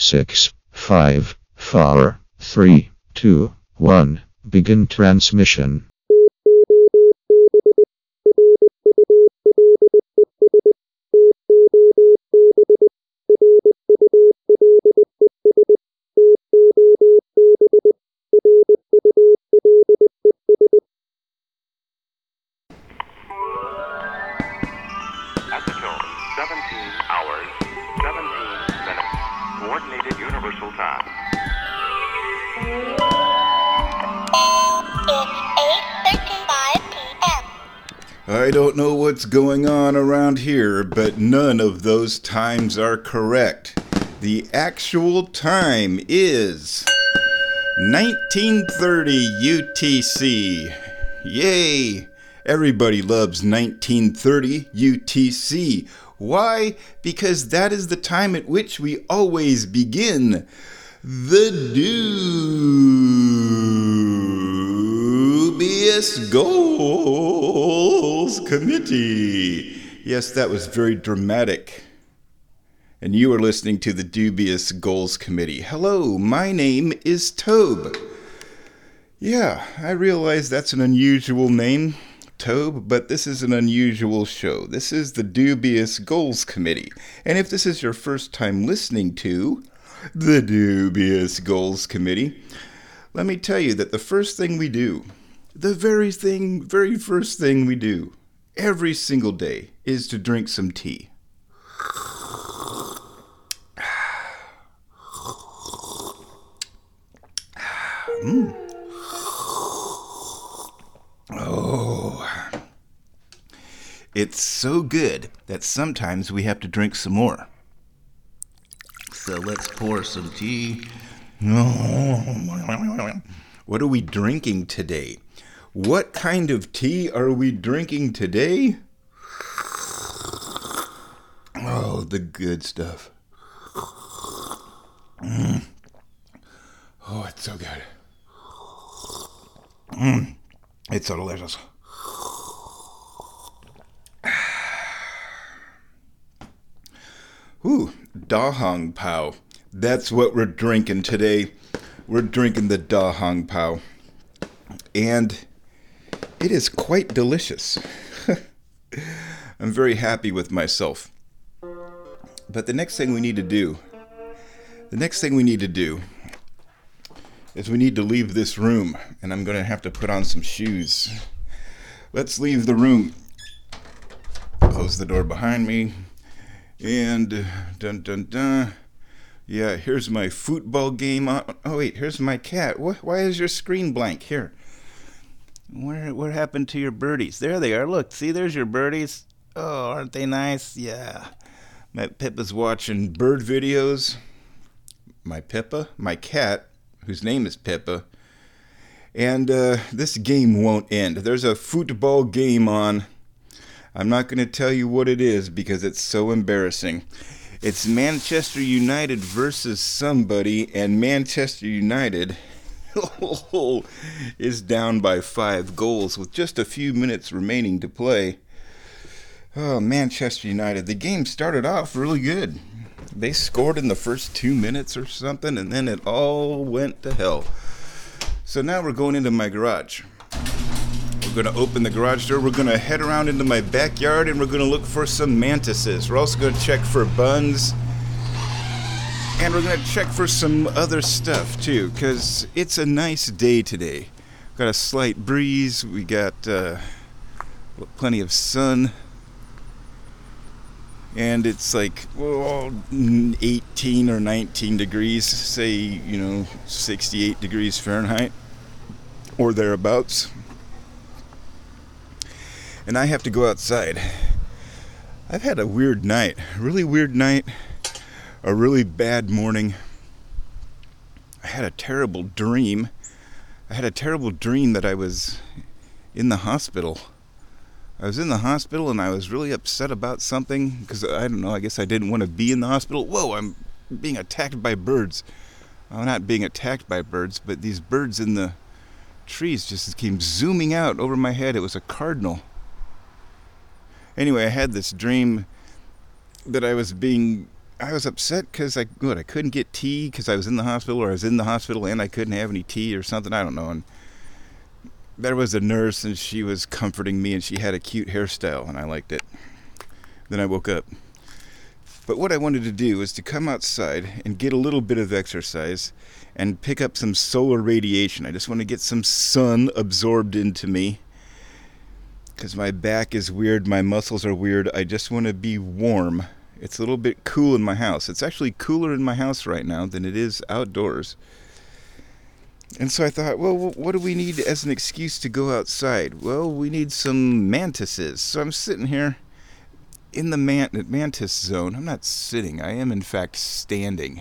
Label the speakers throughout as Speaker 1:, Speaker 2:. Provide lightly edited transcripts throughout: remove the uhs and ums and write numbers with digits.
Speaker 1: 6, 5, 4, 3, 2, 1. Begin transmission.
Speaker 2: At the tone, 17 hours, 17 minutes. Coordinated Universal Time.
Speaker 3: It's 8:35 p.m.
Speaker 4: I don't know what's going on around here, but none of those times are correct. The actual time is 1930 UTC. Yay! Everybody loves 1930 UTC. Why? Because that is the time at which we always begin the Dubious Goals Committee. Yes, that was very dramatic. And you are listening to the Dubious Goals Committee. Hello, my name is Tobe. Yeah, I realize that's an unusual name, Tobe, but this is an unusual show. This is the Dubious Goals Committee. And if this is your first time listening to the Dubious Goals Committee, let me tell you that the first thing we do, the very first thing we do every single day is to drink some tea. Oh, it's so good that sometimes we have to drink some more. So let's pour some tea. What are we drinking today? What kind of tea are we drinking today? Oh, the good stuff. Oh, it's so good. It's so delicious. Ooh, Da Hong Pao. That's what we're drinking today. We're drinking the Da Hong Pao. And it is quite delicious. I'm very happy with myself. But the next thing we need to do is we need to leave this room. And I'm going to have to put on some shoes. Let's leave the room. Close the door behind me. And dun dun dun. Yeah, here's my football game on. Oh wait, here's my cat. Why is your screen blank? Here. What happened to your birdies? There they are. Look, see, there's your birdies. Oh, aren't they nice? Yeah. My Pippa's watching bird videos. My cat, whose name is Pippa. And this game won't end. There's a football game on. I'm not going to tell you what it is because it's so embarrassing. It's Manchester United versus somebody, and Manchester United is down by 5 goals with just a few minutes remaining to play. Oh, Manchester United. The game started off really good. They scored in the first 2 minutes or something, and then it all went to hell. So now we're going into my garage. We're going to open the garage door. We're going to head around into my backyard, and we're going to look for some mantises. We're also going to check for buns. And we're going to check for some other stuff, too, because it's a nice day today. Got a slight breeze. We got plenty of sun. And it's like 18 or 19 degrees, say, 68 degrees Fahrenheit or thereabouts. And I have to go outside. I've had a weird night, a really weird night, a really bad morning. I had a terrible dream. That I was in the hospital. I was in the hospital and I was really upset about something because, I don't know, I guess I didn't want to be in the hospital. Whoa, I'm being attacked by birds. I'm not being attacked by birds, but these birds in the trees just came zooming out over my head. It was a cardinal. Anyway, I had this dream that I was being I was upset because I couldn't get tea because I was in the hospital, or I was in the hospital and I couldn't have any tea or something. I don't know. And there was a nurse, and she was comforting me, and she had a cute hairstyle, and I liked it. Then I woke up. But what I wanted to do was to come outside and get a little bit of exercise and pick up some solar radiation. I just want to get some sun absorbed into me because my back is weird, my muscles are weird. I just want to be warm. It's a little bit cool in my house. It's actually cooler in my house right now than it is outdoors. And so I thought, well, what do we need as an excuse to go outside? Well, we need some mantises. So I'm sitting here in the mantis zone. I'm not sitting. I am, in fact, standing.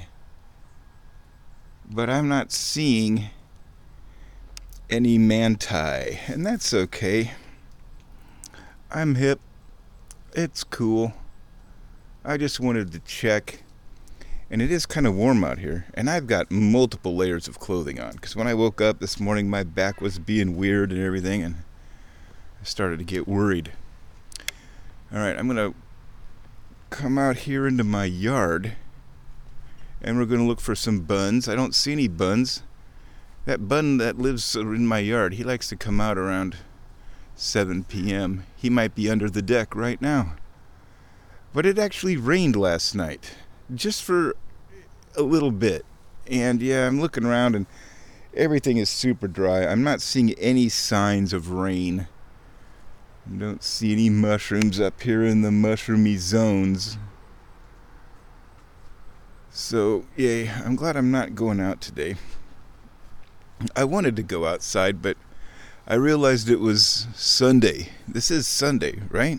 Speaker 4: But I'm not seeing any manti. And that's okay. I'm hip. It's cool. I just wanted to check. And it is kind of warm out here. And I've got multiple layers of clothing on. Because when I woke up this morning, my back was being weird and everything. And I started to get worried. Alright, I'm going to come out here into my yard. And we're going to look for some buns. I don't see any buns. That bun that lives in my yard, he likes to come out around 7 p.m. He might be under the deck right now. But it actually rained last night. Just for a little bit. And yeah, I'm looking around and everything is super dry. I'm not seeing any signs of rain. I don't see any mushrooms up here in the mushroomy zones. So, yeah, I'm glad I'm not going out today. I wanted to go outside, but I realized it was Sunday. This is Sunday, right?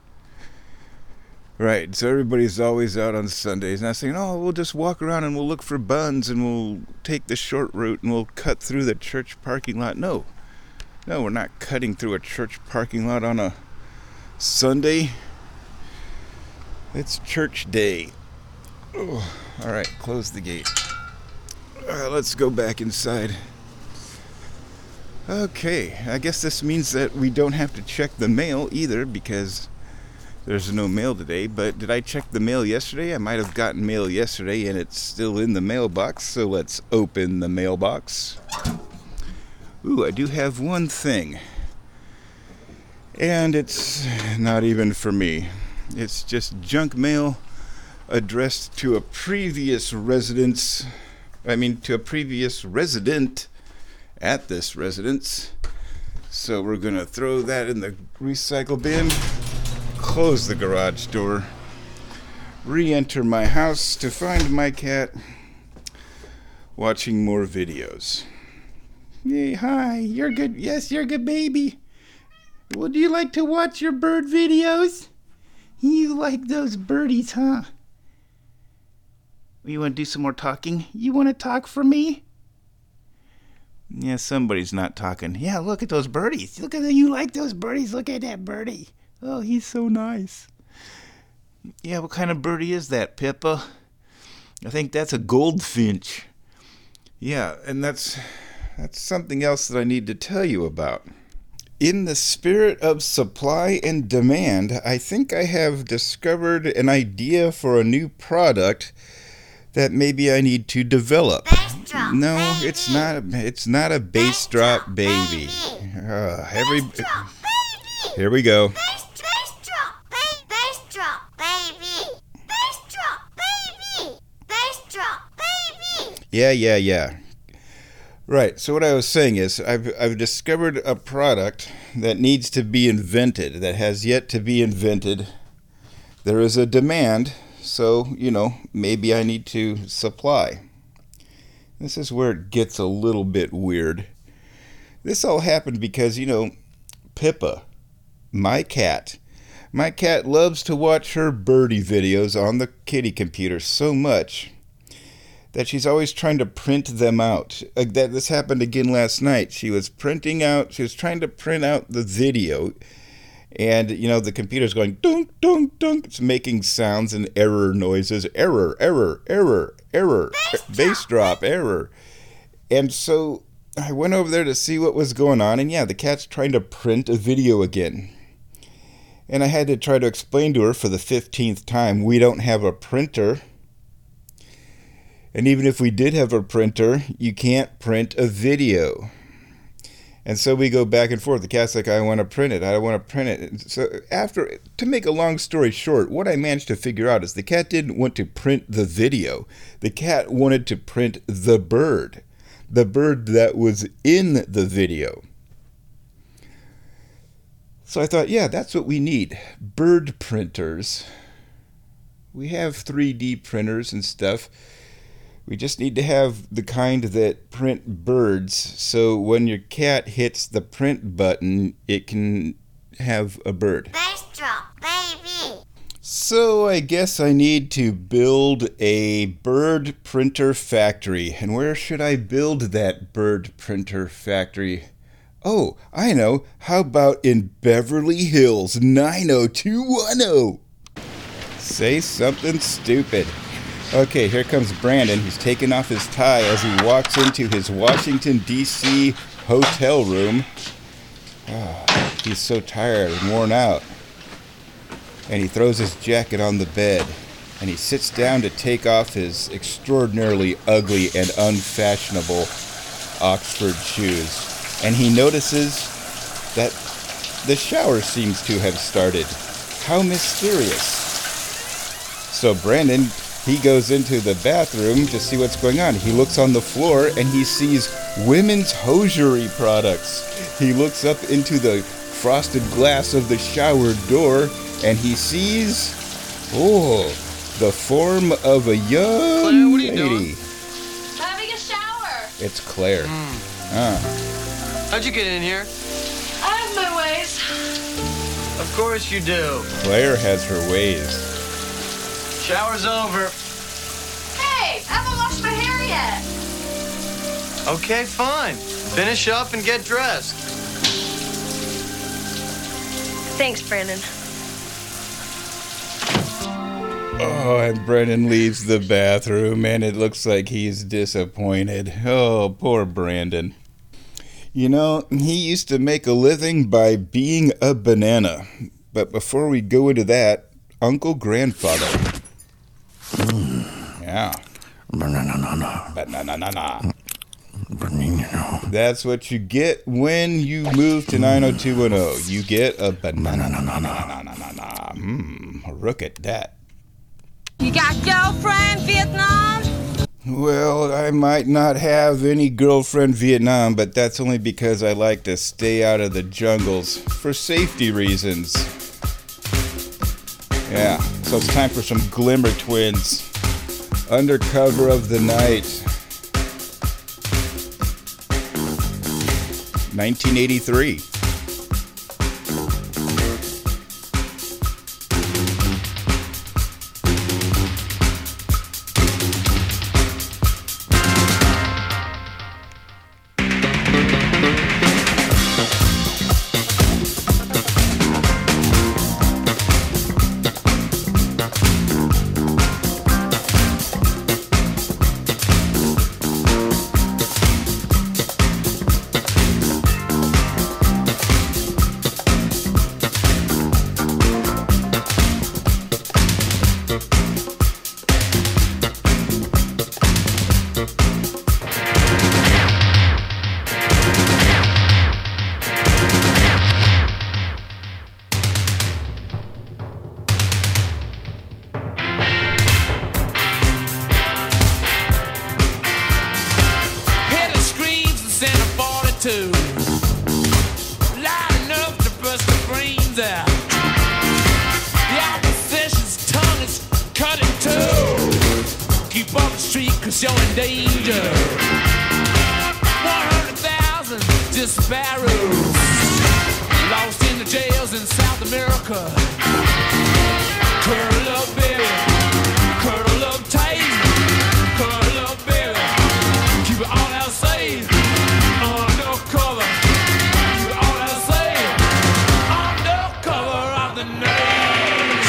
Speaker 4: Right, so everybody's always out on Sundays. And I was saying, oh, we'll just walk around and we'll look for buns and we'll take the short route and we'll cut through the church parking lot. No, we're not cutting through a church parking lot on a Sunday. It's church day. Oh, all right, close the gate. Let's go back inside. Okay, I guess this means that we don't have to check the mail either because there's no mail today. But did I check the mail yesterday? I might have gotten mail yesterday and it's still in the mailbox. So let's open the mailbox. Ooh, I do have one thing. And it's not even for me. It's just junk mail addressed to a previous resident at this residence. So we're going to throw that in the recycle bin, close the garage door, re-enter my house to find my cat watching more videos. Yay, hi, you're good. Yes, you're a good baby. Well, do you like to watch your bird videos? You like those birdies, huh? You want to do some more talking? You want to talk for me? Yeah, somebody's not talking. Yeah, look at those birdies. Look at that. You like those birdies. Look at that birdie. Oh, he's so nice. Yeah, what kind of birdie is that, Pippa? I think that's a goldfinch. Yeah, and that's something else that I need to tell you about. In the spirit of supply and demand, I think I have discovered an idea for a new product that maybe I need to develop.
Speaker 3: Bass drop,
Speaker 4: No,
Speaker 3: baby.
Speaker 4: it's not a bass drop baby. Here we go.
Speaker 3: Bass drop, baby. Bass drop, baby. Bass drop, baby. Bass drop, baby.
Speaker 4: Yeah. Right, so what I was saying is I've discovered a product that needs to be invented, that has yet to be invented. There is a demand, so, maybe I need to supply. This is where it gets a little bit weird. This all happened because, Pippa, my cat loves to watch her birdie videos on the kitty computer so much that she's always trying to print them out. This happened again last night. She was trying to print out the video, and, the computer's going dunk, dunk, dunk. It's making sounds and error noises. Error, bass drop, error. And so I went over there to see what was going on, and yeah, the cat's trying to print a video again. And I had to try to explain to her for the 15th time, we don't have a printer. And even if we did have a printer, you can't print a video. And so we go back and forth. The cat's like, I want to print it. I don't want to print it. And so to make a long story short, what I managed to figure out is the cat didn't want to print the video. The cat wanted to print the bird that was in the video. So I thought, yeah, that's what we need. Bird printers. We have 3D printers and stuff. We just need to have the kind that print birds, so when your cat hits the print button, it can have a bird.
Speaker 3: Bass drum, baby.
Speaker 4: So I guess I need to build a bird printer factory. And where should I build that bird printer factory? Oh, I know. How about in Beverly Hills, 90210? Say something stupid. Okay, here comes Brandon. He's taking off his tie as he walks into his Washington, D.C. hotel room. Oh, he's so tired and worn out. And he throws his jacket on the bed. And he sits down to take off his extraordinarily ugly and unfashionable Oxford shoes. And he notices that the shower seems to have started. How mysterious. So Brandon, he goes into the bathroom to see what's going on. He looks on the floor and he sees women's hosiery products. He looks up into the frosted glass of the shower door and he sees, the form of a young
Speaker 5: Claire, what are you
Speaker 4: lady.
Speaker 5: doing?
Speaker 6: Having a shower.
Speaker 4: It's Claire.
Speaker 5: How'd you get in here?
Speaker 6: I have my ways.
Speaker 5: Of course you do.
Speaker 4: Claire has her ways.
Speaker 5: Shower's over.
Speaker 6: Hey, I haven't washed my hair yet.
Speaker 5: Okay, fine. Finish up and get dressed.
Speaker 6: Thanks, Brandon.
Speaker 4: Oh, and Brandon leaves the bathroom, and it looks like he's disappointed. Oh, poor Brandon. You know, he used to make a living by being a banana. But before we go into that, Uncle Grandfather. Yeah. Banana. That's what you get when you move to 90210. You get a banana. Look at that.
Speaker 7: You got girlfriend, Vietnam?
Speaker 4: Well, I might not have any girlfriend Vietnam, but that's only because I like to stay out of the jungles for safety reasons. Yeah, so it's time for some Glimmer Twins. Under cover of the night. 1983.
Speaker 8: Loud enough to bust the brains out. The opposition's tongue is cut in two. Keep off the street cause you're in danger. 100,000 disparados lost in the jails in South America. Curl up, baby. Curl up tight. Curl up, baby. Keep it all out safe. Undercover. Keep it all out safe. Undercover of the night.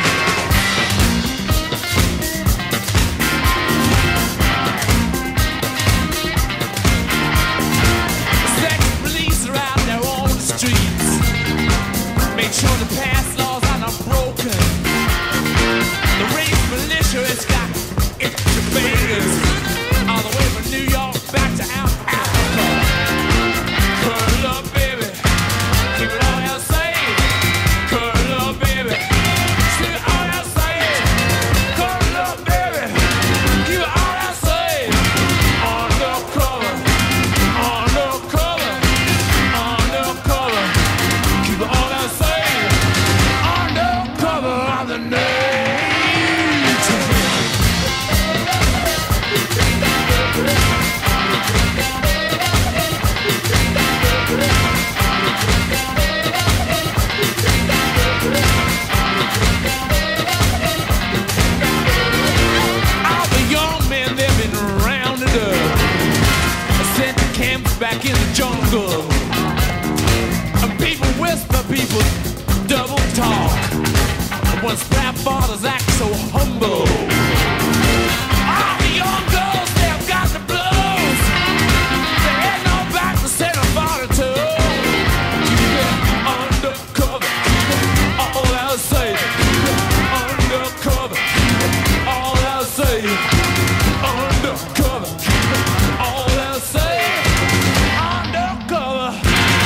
Speaker 8: Sex police are out there on the streets. Make sure the past laws are not broken. back in the jungle. And people whisper, people double talk. When sprout fathers act so humble. All the young girls, they've got the blues. There ain't no back to send a body to. Keep it undercover, all I say. Keep it undercover, all I say. Undercover, all I say. Undercover.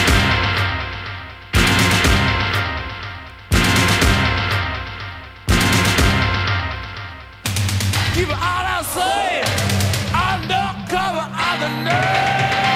Speaker 8: Keep it all I say. Undercover on the nerve.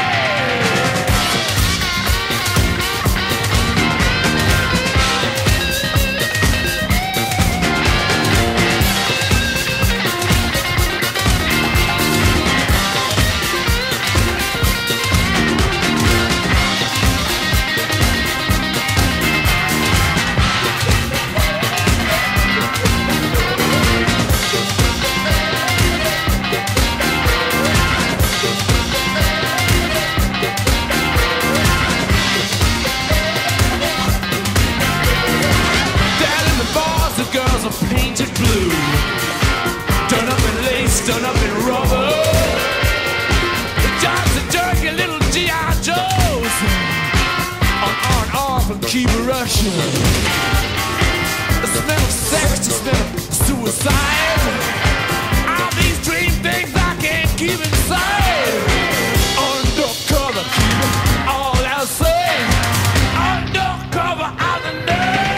Speaker 8: Painted blue, done up in lace, done up in rubber. The jobs are jerky little G.I. Joes on off and keep rushing. The smell of sex, the smell of suicide. All these dream things I can't keep inside. Undercover, keep it all outside. Undercover on the nerve.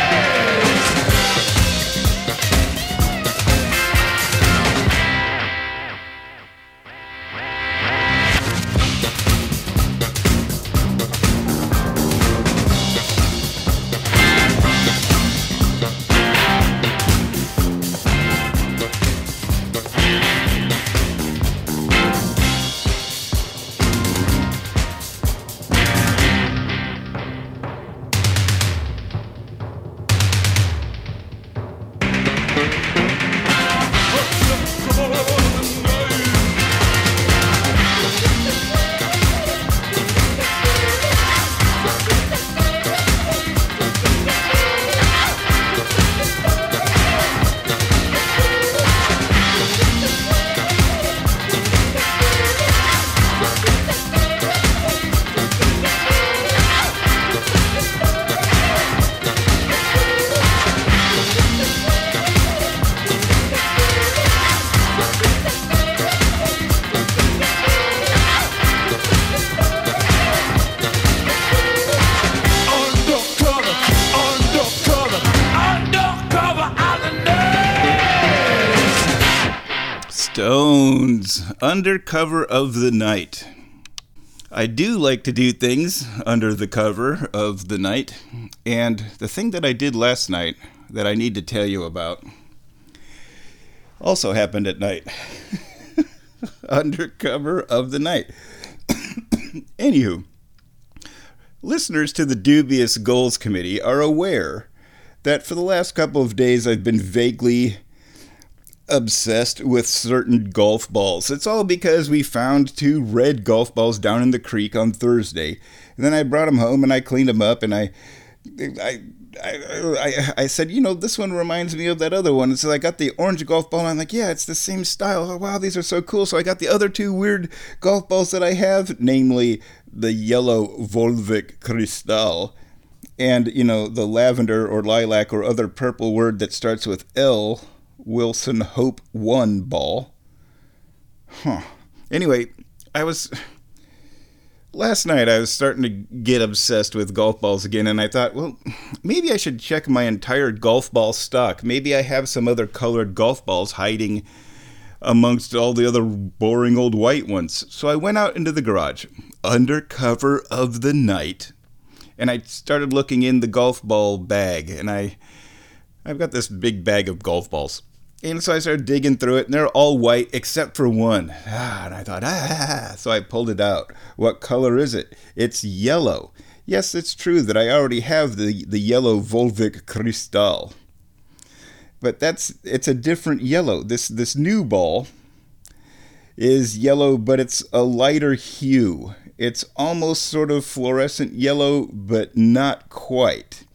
Speaker 4: Stones, Under Cover of the Night. I do like to do things under the cover of the night, and the thing that I did last night that I need to tell you about also happened at night. Under cover of the night. Anywho, listeners to the Dubious Goals Committee are aware that for the last couple of days I've been vaguely obsessed with certain golf balls. It's all because we found 2 red golf balls down in the creek on Thursday. And then I brought them home and I cleaned them up and I said, you know, this one reminds me of that other one. And so I got the orange golf ball and I'm like, yeah, it's the same style. Oh, wow, these are so cool. So I got the other 2 weird golf balls that I have, namely the yellow Volvic Cristal and, you know, the lavender or lilac or other purple word that starts with L, Wilson Hope 1 ball. Anyway, last night I was starting to get obsessed with golf balls again, and I thought, well, maybe I should check my entire golf ball stock. Maybe I have some other colored golf balls hiding amongst all the other boring old white ones. So I went out into the garage, under cover of the night, and I started looking in the golf ball bag, and I've got this big bag of golf balls. And so I started digging through it, and they're all white except for one. And I thought, so I pulled it out. What color is it? It's yellow. Yes, it's true that I already have the yellow Volvic Cristal. But it's a different yellow. This new ball is yellow, but it's a lighter hue. It's almost sort of fluorescent yellow, but not quite.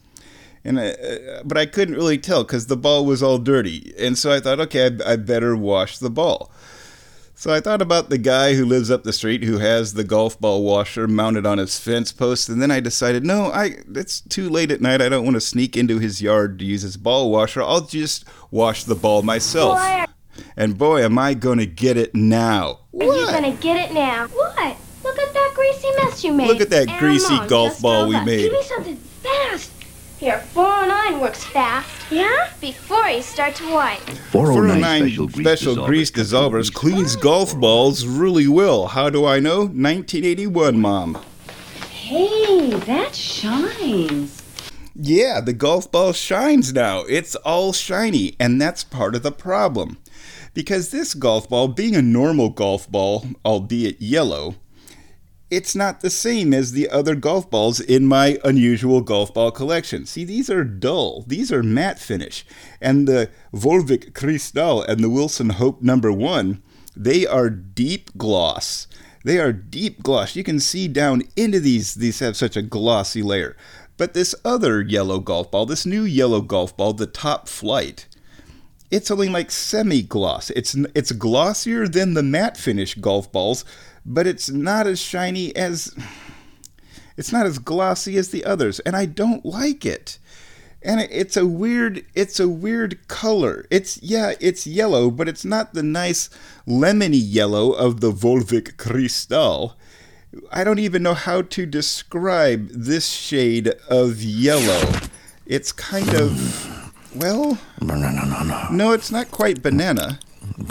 Speaker 4: But I couldn't really tell because the ball was all dirty. And so I thought, okay, I better wash the ball. So I thought about the guy who lives up the street who has the golf ball washer mounted on his fence post. And then I decided, no, it's too late at night. I don't want to sneak into his yard to use his ball washer. I'll just wash the ball myself.
Speaker 3: Boy,
Speaker 4: and boy, am I going to get it now.
Speaker 3: are you gonna get it now? What? Look at that greasy mess you made.
Speaker 4: Look at that greasy
Speaker 3: Mom
Speaker 4: golf
Speaker 3: just
Speaker 4: ball
Speaker 3: told
Speaker 4: we
Speaker 3: us.
Speaker 4: made.
Speaker 3: Give me something fast. Here, 409 works fast. Yeah? Before you start to wipe.
Speaker 4: 409 Special Grease Dissolvers cleans golf balls really well. How do I know? 1981, Mom.
Speaker 9: Hey, that shines.
Speaker 4: Yeah, the golf ball shines now. It's all shiny, and that's part of the problem. Because this golf ball, being a normal golf ball, albeit yellow, it's not the same as the other golf balls in my unusual golf ball collection. See, these are dull. These are matte finish. And the Volvic Cristal and the Wilson Hope No. 1, they are deep gloss. They are deep gloss. You can see down into these. These have such a glossy layer. But this other yellow golf ball, this new yellow golf ball, the Top Flight, it's only like semi-gloss. It's glossier than the matte finish golf balls, but it's not as shiny as, it's not as glossy as the others, and I don't like it. And it's a weird color. It's yellow, but it's not the nice lemony yellow of the Volvic Cristal. I don't even know how to describe this shade of yellow. It's kind of, well, no, it's not quite banana.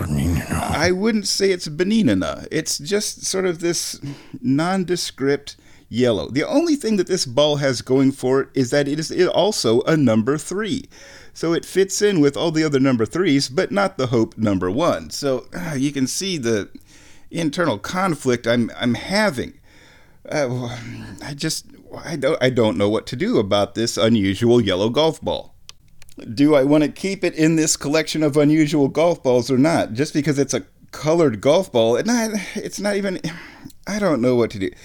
Speaker 4: I wouldn't say it's banana. It's just sort of this nondescript yellow. The only thing that this ball has going for it is that it is also a number 3. So it fits in with all the other number 3s, but not the Hope No. 1. So you can see the internal conflict I'm having. I don't know what to do about this unusual yellow golf ball. Do I want to keep it in this collection of unusual golf balls or not? Just because it's a colored golf ball, it's not even. I don't know what to do.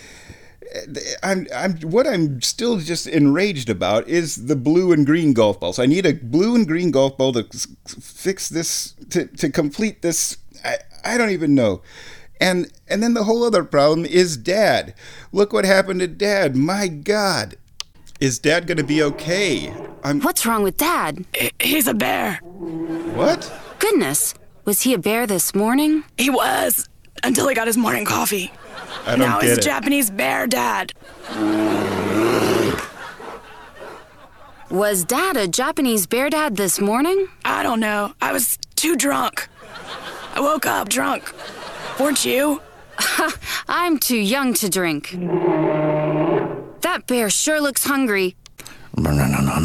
Speaker 4: What I'm still just enraged about is the blue and green golf balls. I need a blue and green golf ball to fix this, to complete this. I don't even know. And then the whole other problem is Dad. Look what happened to Dad. My God. Is Dad going to be okay?
Speaker 10: What's wrong with Dad?
Speaker 11: He's a bear.
Speaker 4: What?
Speaker 10: Goodness. Was he a bear this morning?
Speaker 11: He was, until he got his morning coffee.
Speaker 4: I don't
Speaker 11: now
Speaker 4: get
Speaker 11: he's
Speaker 4: it.
Speaker 11: a Japanese bear dad.
Speaker 10: Was Dad a Japanese bear dad this morning?
Speaker 11: I don't know. I was too drunk. I woke up drunk. Weren't you?
Speaker 10: I'm too young to drink. That bear sure looks hungry.
Speaker 4: We're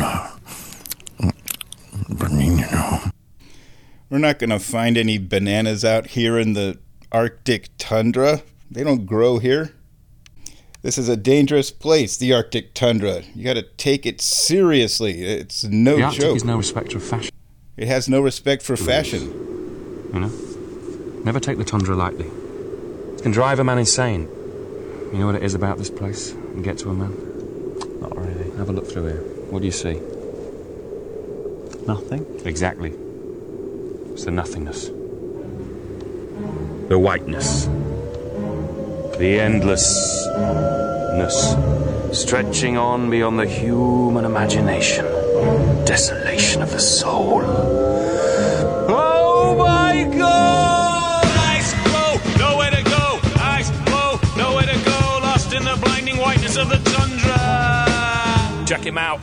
Speaker 4: not going to find any bananas out here in the Arctic tundra. They don't grow here. This is a dangerous place, the Arctic tundra. You got to take it seriously. It's no joke.
Speaker 12: The Arctic is no respecter of fashion.
Speaker 4: It has no respect for fashion.
Speaker 12: You know? Never take the tundra lightly. It can drive a man insane. You know what it is about this place and get to a man? Not really. Have a look through here. What do you see?
Speaker 13: Nothing.
Speaker 12: Exactly. It's the nothingness. The whiteness. The endlessness. Stretching on beyond the human imagination. Desolation of the soul. Oh my God!
Speaker 8: Ice flow, nowhere to go. Ice flow, nowhere to go. Lost in the blinding whiteness of the tundra. Check him out.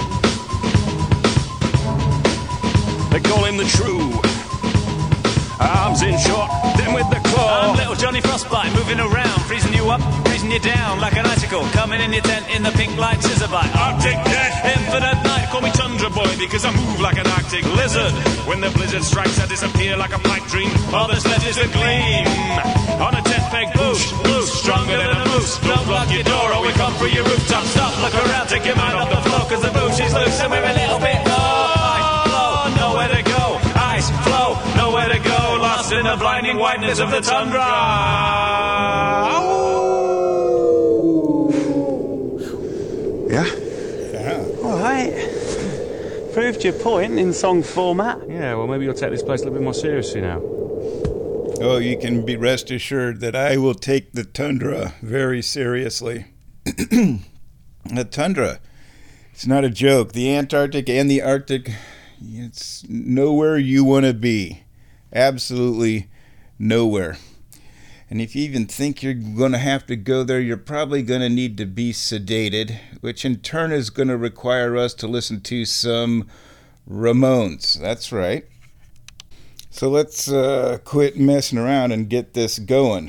Speaker 8: They call him the True. Arms in short, then with the claw. I'm little Johnny Frostbite, moving around, freezing you up, freezing you down like an icicle. Coming in your tent in the pink light scissor bite. Arctic death, infinite night. Call me Tundra Boy because I move like an Arctic lizard. When the blizzard strikes, I disappear like a pipe dream. All that's left is a gleam. On a tent peg boosh, loose, stronger than a moose. Don't block your door or we come through your rooftop. Stop, look around, take your mind off the floor, cause the boosh is loose and we're a little bit low. Ice flow, nowhere to go. Ice flow, nowhere to go. Lost in the blinding whiteness of the tundra. Ow!
Speaker 13: proved your point in song format.
Speaker 12: Yeah, well, maybe you'll take this place a little bit more seriously now.
Speaker 4: Oh, you can be rest assured that I will take the tundra very seriously. The tundra, it's not a joke. The Antarctic and the Arctic, it's nowhere you want to be. Absolutely nowhere. And if you even think you're going to have to go there, you're probably going to need to be sedated, which in turn is going to require us to listen to some Ramones. That's right. So let's quit messing around and get this going.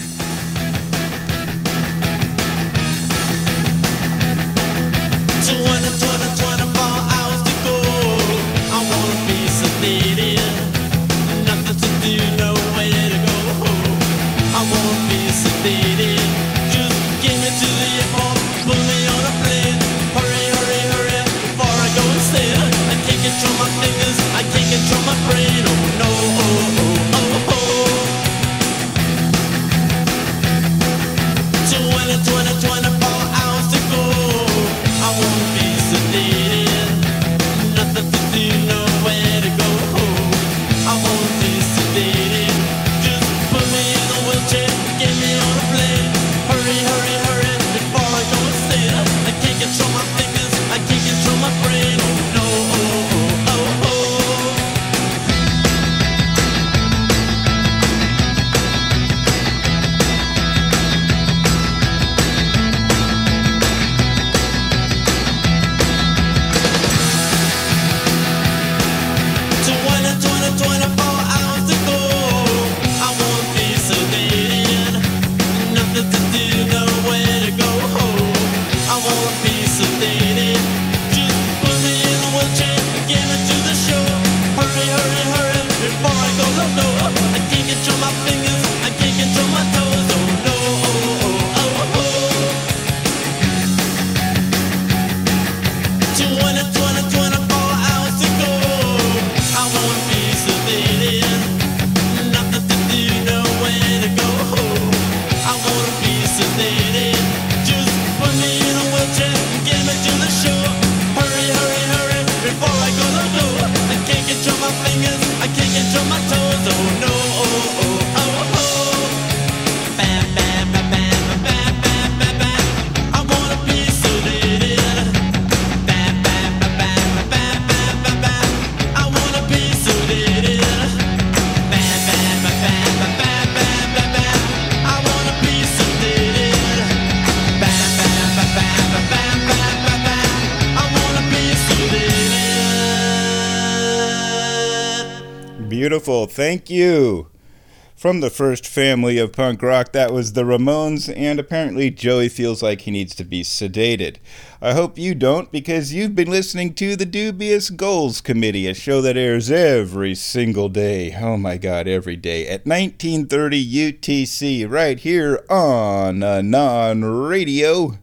Speaker 4: 'Beautiful, thank you. From the first family of punk rock, that was the Ramones, and apparently Joey feels like he needs to be sedated. I hope you don't, because you've been listening to the Dubious Goals Committee, a show that airs every single day, oh my god, every day, at 1930 UTC, right here on Anon Radio.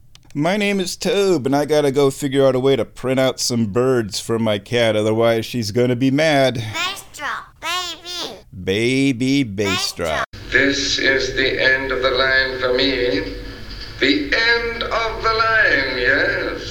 Speaker 4: My name is Tobe, and I gotta go figure out a way to print out some birds for my cat, otherwise she's gonna be mad.
Speaker 3: Bass drop, baby.
Speaker 4: Baby bass drop.
Speaker 14: This is the end of the line for me. The end of the line, yes.